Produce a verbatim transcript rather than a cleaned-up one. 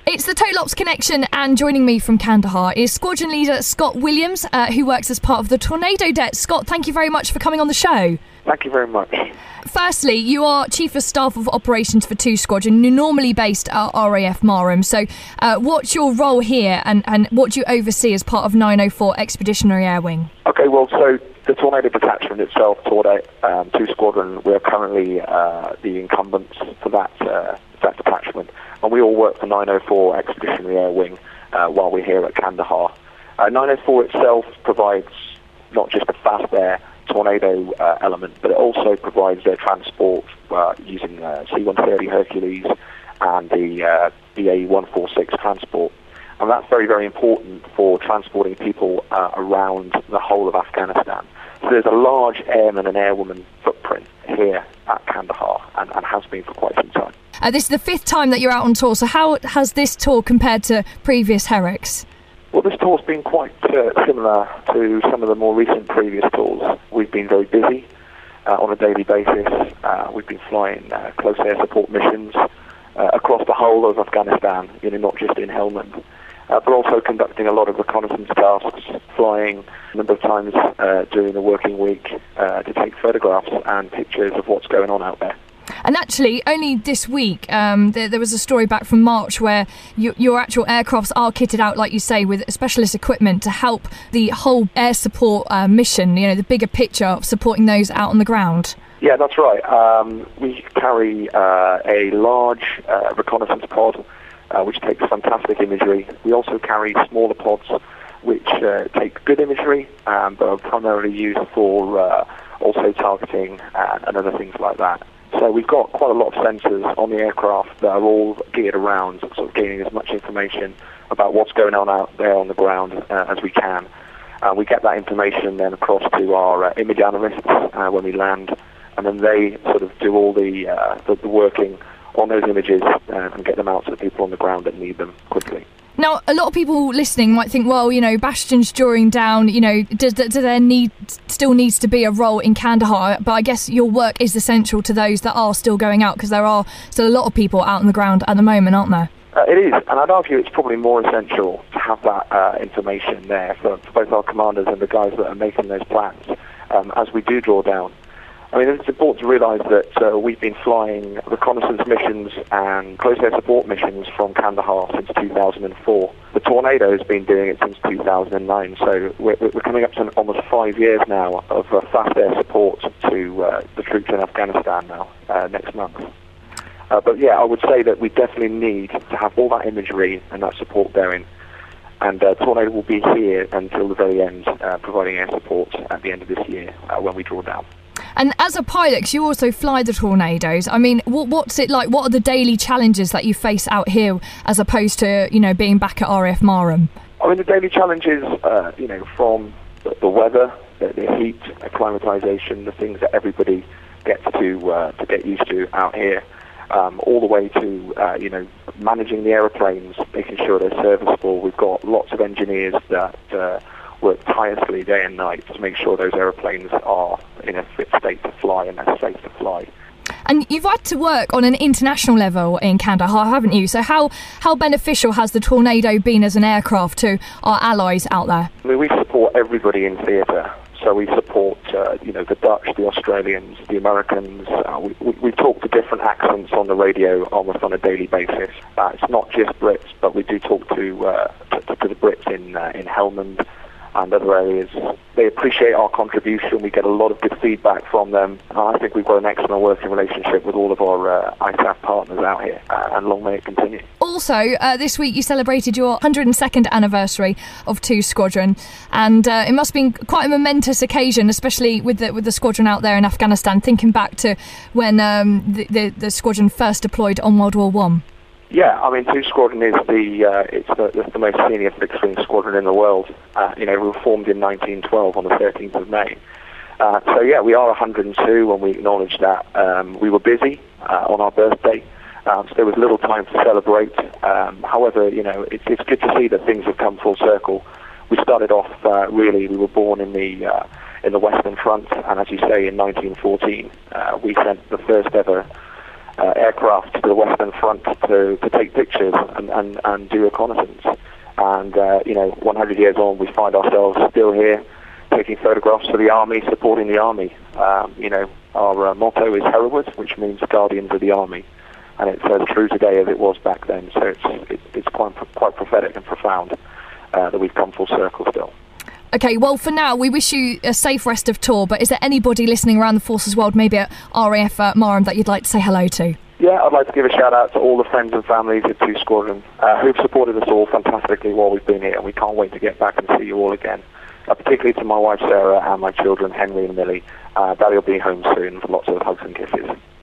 It's the Total Ops Connection, and joining me from Kandahar is Squadron Leader Scott Williams, uh, who works as part of the Tornado Det. Scott, thank you very much for coming on the show. Thank you very much. Firstly, you are Chief of Staff of Operations for two Squadron. You're normally based at R A F Marham. So uh, what's your role here, and, and what do you oversee as part of nine oh four Expeditionary Air Wing? Okay, well, so the Tornado Detachment itself, Tornado um, two Squadron, we're currently uh, the incumbents for that, uh, that detachment. And we all work for nine oh four Expeditionary Air Wing uh, while we're here at Kandahar. Uh, nine oh four itself provides not just a fast air Tornado uh, element, but it also provides their transport uh, using uh, C one thirty Hercules and the uh, B A one forty-six transport. And that's very, very important for transporting people uh, around the whole of Afghanistan. So there's a large airman and airwoman footprint here at Kandahar, and, and has been for quite some time. Uh, this is the fifth time that you're out on tour, so how has this tour compared to previous Herricks? Well, this tour's been quite uh, similar to some of the more recent previous tours. We've been very busy uh, on a daily basis. Uh, we've been flying uh, close air support missions uh, across the whole of Afghanistan, you know, not just in Helmand, uh, but also conducting a lot of reconnaissance tasks, flying a number of times uh, during the working week uh, to take photographs and pictures of what's going on out there. And actually, only this week, um, there, there was a story back from March where you, your actual aircrafts are kitted out, like you say, with specialist equipment to help the whole air support uh, mission, you know, the bigger picture of supporting those out on the ground. Yeah, that's right. Um, we carry uh, a large uh, reconnaissance pod, uh, which takes fantastic imagery. We also carry smaller pods, which uh, take good imagery, um, but are primarily used for uh, also targeting uh, and other things like that. So we've got quite a lot of sensors on the aircraft that are all geared around sort of gaining as much information about what's going on out there on the ground uh, as we can. Uh, we get that information then across to our uh, image analysts uh, when we land, and then they sort of do all the, uh, the, the working on those images uh, and get them out to the people on the ground that need them quickly. Now, a lot of people listening might think, well, you know, Bastion's drawing down, you know, does, does there need, still needs to be a role in Kandahar? But I guess your work is essential to those that are still going out, because there are still a lot of people out on the ground at the moment, aren't there? Uh, it is, and I'd argue it's probably more essential to have that uh, information there for, for both our commanders and the guys that are making those plans um, as we do draw down. I mean, it's important to realise that uh, we've been flying reconnaissance missions and close air support missions from Kandahar since two thousand four. The Tornado has been doing it since two thousand nine, so we're, we're coming up to almost five years now of uh, fast air support to uh, the troops in Afghanistan now, uh, next month. Uh, but yeah, I would say that we definitely need to have all that imagery and that support going. And uh, Tornado will be here until the very end, uh, providing air support at the end of this year uh, when we draw down. And as a pilot, you also fly the Tornadoes. I mean, what, what's it like? What are the daily challenges that you face out here as opposed to, you know, being back at R A F Marham? I mean, the daily challenges, uh, you know, from the, the weather, the, the heat, acclimatization, the things that everybody gets to uh, to get used to out here, um, all the way to, uh, you know, managing the aeroplanes, making sure they're serviceable. We've got lots of engineers that Uh, work tirelessly day and night to make sure those aeroplanes are in a fit state to fly and are safe to fly. And you've had to work on an international level in Kandahar, haven't you? So how, how beneficial has the Tornado been as an aircraft to our allies out there? I mean, we support everybody in theatre. So we support, uh, you know, the Dutch, the Australians, the Americans. Uh, we, we, we talk to different accents on the radio almost on a daily basis. Uh, it's not just Brits, but we do talk to uh, to, to the Brits in uh, in Helmand and other areas. They appreciate our contribution. We get a lot of good feedback from them. Uh, I think we've got an excellent working relationship with all of our uh, I S A F partners out here, uh, and long may it continue. Also, uh, this week you celebrated your one hundred second anniversary of two Squadron, and uh, it must have been quite a momentous occasion, especially with the with the squadron out there in Afghanistan, thinking back to when um, the, the, the squadron first deployed on World War One. Yeah, I mean, two Squadron is the uh, it's the, it's the most senior fixed-wing squadron in the world. Uh, you know, we were formed in nineteen twelve on the thirteenth of May. Uh, so yeah, we are one hundred and two, and we acknowledge that. Um, we were busy uh, on our birthday, um, so there was little time to celebrate. Um, however, you know, it's it's good to see that things have come full circle. We started off uh, really. We were born in the uh, in the Western Front, and as you say, in nineteen fourteen, uh, we sent the first ever uh, aircraft to the Western Front to, to take pictures and, and, and do reconnaissance. And, uh, you know, one hundred years on, we find ourselves still here taking photographs for the Army, supporting the Army. Um, you know, our uh, motto is Hereward, which means Guardians of the Army. And it's as true today as it was back then. So it's, it, it's quite, quite prophetic and profound uh, that we've come full circle still. OK, well, for now, we wish you a safe rest of tour, but is there anybody listening around the Forces world, maybe at R A F uh, Marham, that you'd like to say hello to? Yeah, I'd like to give a shout-out to all the friends and families at two Squadron uh, who've supported us all fantastically while we've been here, and we can't wait to get back and see you all again. Uh, particularly to my wife, Sarah, and my children, Henry and Millie. Uh, Daddy will be home soon, for lots of hugs and kisses.